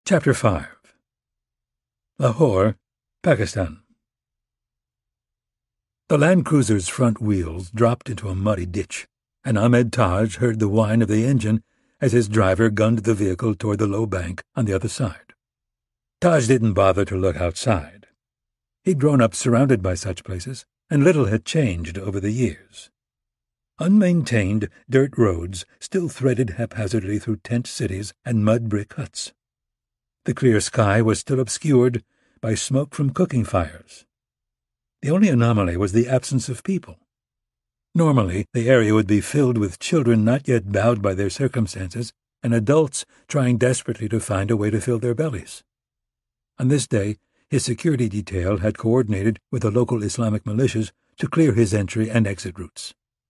Chapter 5 Lahore, Pakistan. The Land Cruiser's front wheels dropped into a muddy ditch, and Ahmed Taj heard the whine of the engine as his driver gunned the vehicle toward the low bank on the other side. Taj didn't bother to look outside. He'd grown up surrounded by such places, and little had changed over the years. Unmaintained dirt roads still threaded haphazardly through tent cities and mud brick huts. The clear sky was still obscured by smoke from cooking fires. The only anomaly was the absence of people. Normally, the area would be filled with children not yet bowed by their circumstances and adults trying desperately to find a way to fill their bellies. On this day, his security detail had coordinated with the local Islamic militias to clear his entry and exit routes.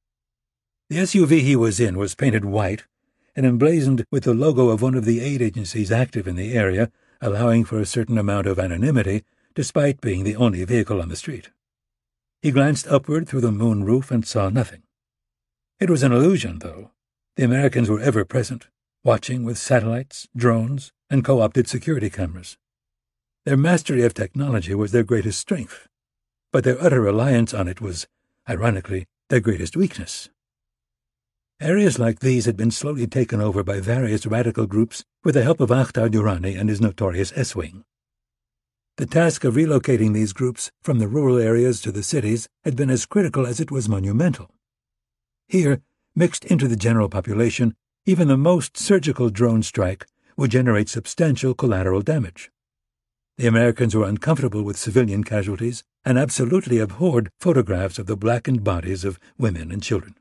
The SUV he was in was painted white and emblazoned with the logo of one of the aid agencies active in the area, allowing for a certain amount of anonymity, despite being the only vehicle on the street. He glanced upward through the moon roof and saw nothing. It was an illusion, though. The Americans were ever present, watching with satellites, drones, and co-opted security cameras. Their mastery of technology was their greatest strength, but their utter reliance on it was, ironically, their greatest weakness. Areas like these had been slowly taken over by various radical groups with the help of Akhtar Durrani and his notorious S-Wing. The task of relocating these groups from the rural areas to the cities had been as critical as it was monumental. Here, mixed into the general population, even the most surgical drone strike would generate substantial collateral damage. The Americans were uncomfortable with civilian casualties and absolutely abhorred photographs of the blackened bodies of women and children.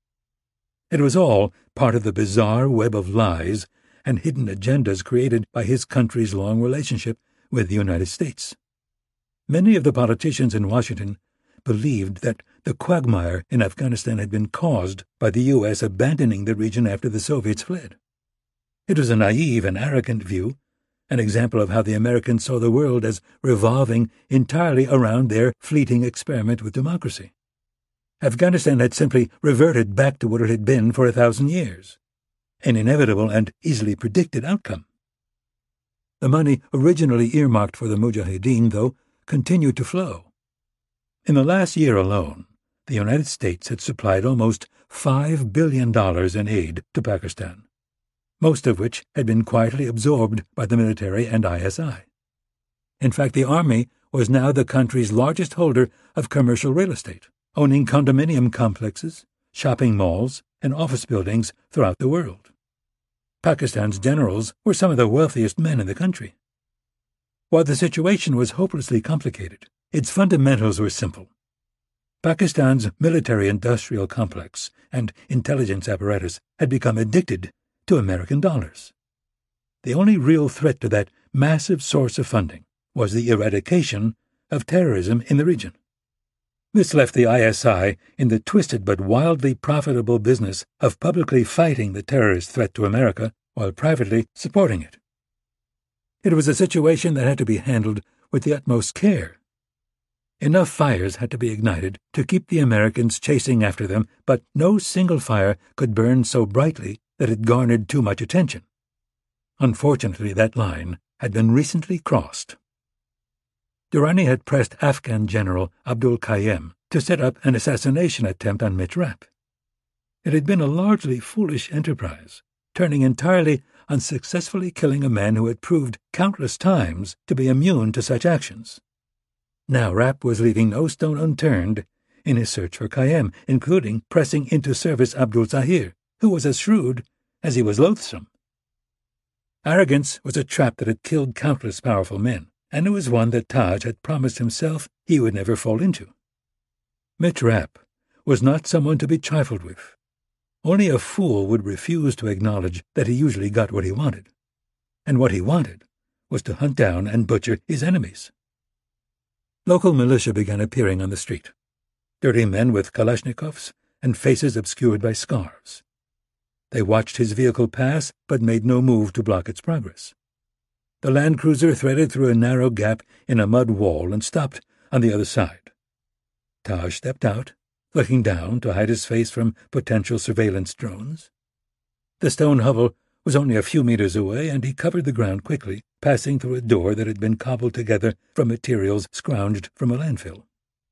It was all part of the bizarre web of lies and hidden agendas created by his country's long relationship with the United States. Many of the politicians in Washington believed that the quagmire in Afghanistan had been caused by the U.S. abandoning the region after the Soviets fled. It was a naive and arrogant view, an example of how the Americans saw the world as revolving entirely around their fleeting experiment with democracy. Afghanistan had simply reverted back to what it had been for 1,000 years, an inevitable and easily predicted outcome. The money originally earmarked for the Mujahideen, though, continued to flow. In the last year alone, the United States had supplied almost $5 billion in aid to Pakistan, most of which had been quietly absorbed by the military and ISI. In fact, the Army was now the country's largest holder of commercial real estate, owning condominium complexes, shopping malls, and office buildings throughout the world. Pakistan's generals were some of the wealthiest men in the country. While the situation was hopelessly complicated, its fundamentals were simple. Pakistan's military-industrial complex and intelligence apparatus had become addicted to American dollars. The only real threat to that massive source of funding was the eradication of terrorism in the region. This left the ISI in the twisted but wildly profitable business of publicly fighting the terrorist threat to America while privately supporting it. It was a situation that had to be handled with the utmost care. Enough fires had to be ignited to keep the Americans chasing after them, but no single fire could burn so brightly that it garnered too much attention. Unfortunately, that line had been recently crossed. Durrani had pressed Afghan General Abdul Qayyum to set up an assassination attempt on Mit Rap. It had been a largely foolish enterprise, turning entirely on successfully killing a man who had proved countless times to be immune to such actions. Now Rap was leaving no stone unturned in his search for Qayyum, including pressing into service Abdul Zahir, who was as shrewd as he was loathsome. Arrogance was a trap that had killed countless powerful men, and it was one that Taj had promised himself he would never fall into. Mit Rap was not someone to be trifled with. Only a fool would refuse to acknowledge that he usually got what he wanted, and what he wanted was to hunt down and butcher his enemies. Local militia began appearing on the street, dirty men with Kalashnikovs and faces obscured by scarves. They watched his vehicle pass but made no move to block its progress. The Land Cruiser threaded through a narrow gap in a mud wall and stopped on the other side. Taj stepped out, looking down to hide his face from potential surveillance drones. The stone hovel was only a few meters away, and he covered the ground quickly, passing through a door that had been cobbled together from materials scrounged from a landfill.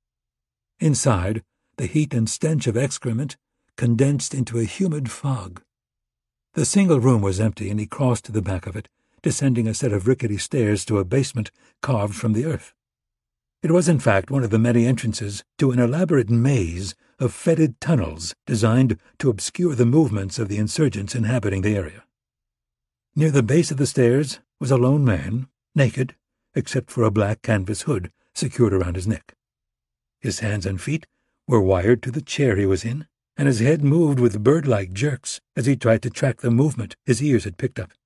Inside, the heat and stench of excrement condensed into a humid fog. The single room was empty, and he crossed to the back of it, descending a set of rickety stairs to a basement carved from the earth. It was, in fact, one of the many entrances to an elaborate maze of fetid tunnels designed to obscure the movements of the insurgents inhabiting the area. Near the base of the stairs was a lone man, naked, except for a black canvas hood secured around his neck. His hands and feet were wired to the chair he was in, and his head moved with bird-like jerks as he tried to track the movement his ears had picked up.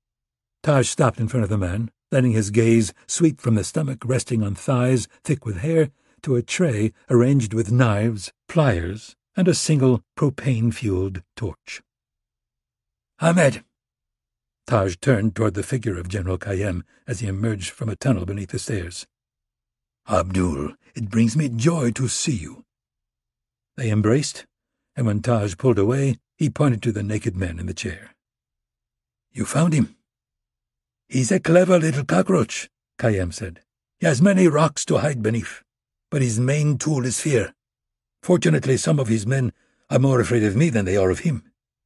Taj stopped in front of the man, letting his gaze sweep from the stomach resting on thighs thick with hair to a tray arranged with knives, pliers, and a single propane-fueled torch. "Ahmed!" Taj turned toward the figure of General Khayyam as he emerged from a tunnel beneath the stairs. "Abdul, it brings me joy to see you." They embraced, and when Taj pulled away, he pointed to the naked man in the chair. "You found him?" "He's a clever little cockroach," Khayyam said. "He has many rocks to hide beneath, but his main tool is fear. Fortunately, some of his men are more afraid of me than they are of him."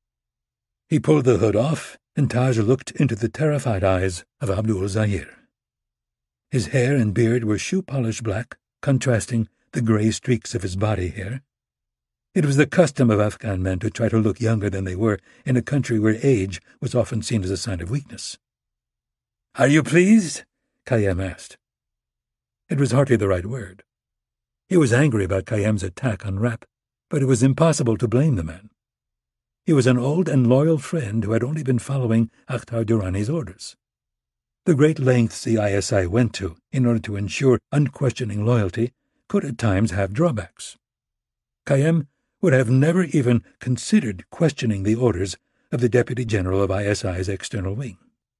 He pulled the hood off, and Taj looked into the terrified eyes of Abdul Zahir. His hair and beard were shoe-polish black, contrasting the grey streaks of his body hair. It was the custom of Afghan men to try to look younger than they were in a country where age was often seen as a sign of weakness. "Are you pleased?" Khayyam asked. It was hardly the right word. He was angry about Khayyam's attack on Rapp, but it was impossible to blame the man. He was an old and loyal friend who had only been following Akhtar Durrani's orders. The great lengths the ISI went to in order to ensure unquestioning loyalty could at times have drawbacks. Khayyam would have never even considered questioning the orders of the Deputy General of ISI's external wing.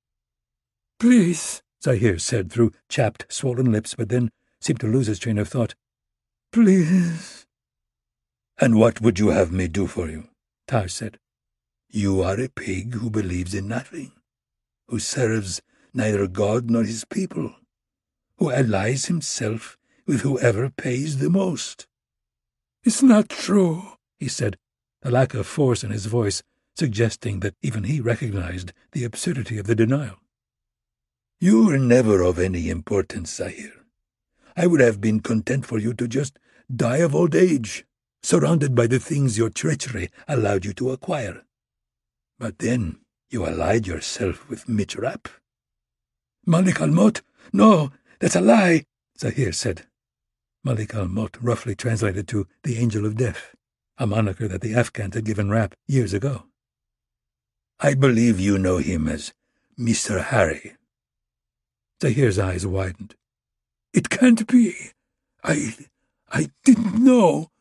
"Please," Zahir said through chapped, swollen lips, but then seemed to lose his train of thought. "Please." "And what would you have me do for you?" Taj said. "You are a pig who believes in nothing, who serves neither God nor his people, who allies himself with whoever pays the most." "It's not true," he said, a lack of force in his voice suggesting that even he recognized the absurdity of the denial. "You were never of any importance, Zahir. I would have been content for you to just die of old age, surrounded by the things your treachery allowed you to acquire. But then you allied yourself with Mitch Rapp." "Malik al-Maut? No, that's a lie," Zahir said. Malik al-Maut roughly translated to the Angel of Death, a moniker that the Afghans had given Rapp years ago. "I believe you know him as Mr. Harry." Zahir's eyes widened. "It can't be. I didn't know."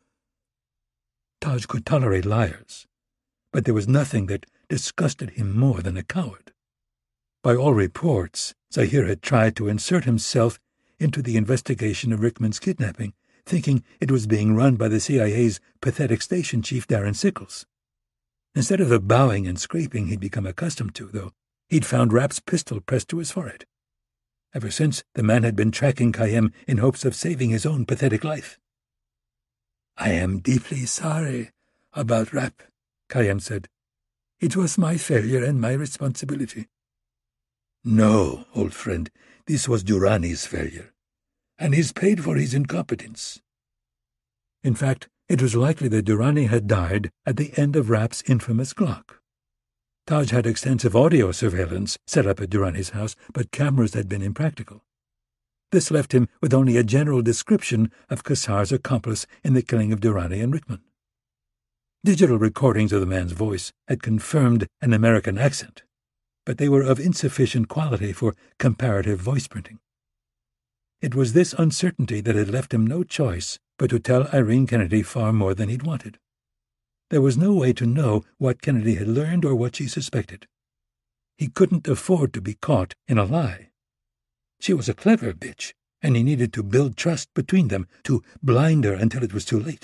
Taj could tolerate liars, but there was nothing that disgusted him more than a coward. By all reports, Zahir had tried to insert himself into the investigation of Rickman's kidnapping, thinking it was being run by the CIA's pathetic station chief Darren Sickles. Instead of the bowing and scraping he'd become accustomed to, though, he'd found Rapp's pistol pressed to his forehead. Ever since, the man had been tracking Khayyam in hopes of saving his own pathetic life. "I am deeply sorry about Rapp," Khayyam said. "It was my failure and my responsibility." "No, old friend, this was Durrani's failure, and he's paid for his incompetence." In fact, it was likely that Durrani had died at the end of Rapp's infamous Glock. Taj had extensive audio surveillance set up at Durrani's house, but cameras had been impractical. This left him with only a general description of Kassar's accomplice in the killing of Durrani and Rickman. Digital recordings of the man's voice had confirmed an American accent, but they were of insufficient quality for comparative voice printing. It was this uncertainty that had left him no choice but to tell Irene Kennedy far more than he'd wanted. There was no way to know what Kennedy had learned or what she suspected. He couldn't afford to be caught in a lie. She was a clever bitch, and he needed to build trust between them, to blind her until it was too late.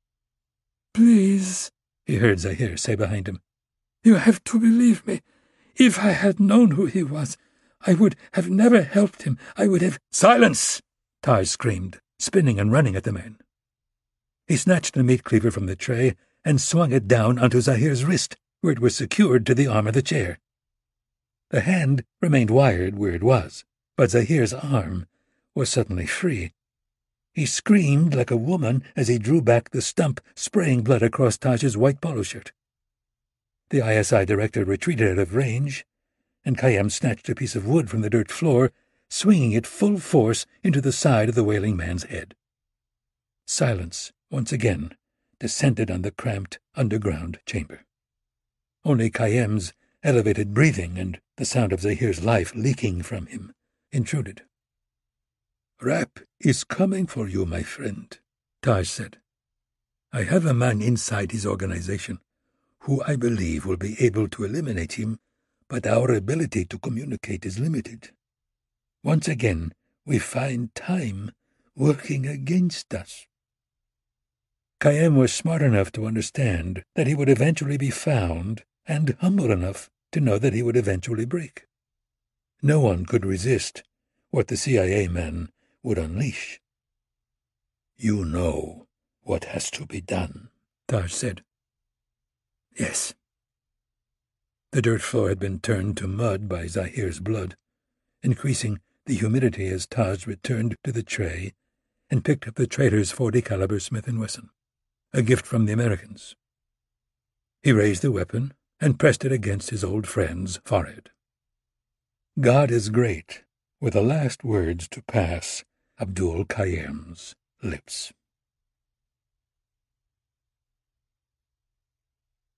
"Please," he heard Zahir say behind him. "You have to believe me. If I had known who he was, I would have never helped him. I would have—" "Silence!" Taj screamed, spinning and running at the men. He snatched the meat cleaver from the tray and swung it down onto Zahir's wrist, where it was secured to the arm of the chair. The hand remained wired where it was, but Zahir's arm was suddenly free. He screamed like a woman as he drew back the stump, spraying blood across Taj's white polo shirt. The ISI director retreated out of range, and Khayyam snatched a piece of wood from the dirt floor, swinging it full force into the side of the wailing man's head. Silence, once again, descended on the cramped underground chamber. Only Khayyam's elevated breathing and the sound of Zahir's life leaking from him intruded. "Rap is coming for you, my friend," Taj said. "I have a man inside his organization who I believe will be able to eliminate him, but our ability to communicate is limited. Once again, we find time working against us." Khayyam was smart enough to understand that he would eventually be found, and humble enough to know that he would eventually break. No one could resist what the CIA men would unleash. "You know what has to be done," Taj said. "Yes." The dirt floor had been turned to mud by Zahir's blood, increasing the humidity as Taj returned to the tray and picked up the trader's .40 caliber Smith & Wesson, a gift from the Americans. He raised the weapon and pressed it against his old friend's forehead. "God is great," were the last words to pass Abdul Khayyam's lips.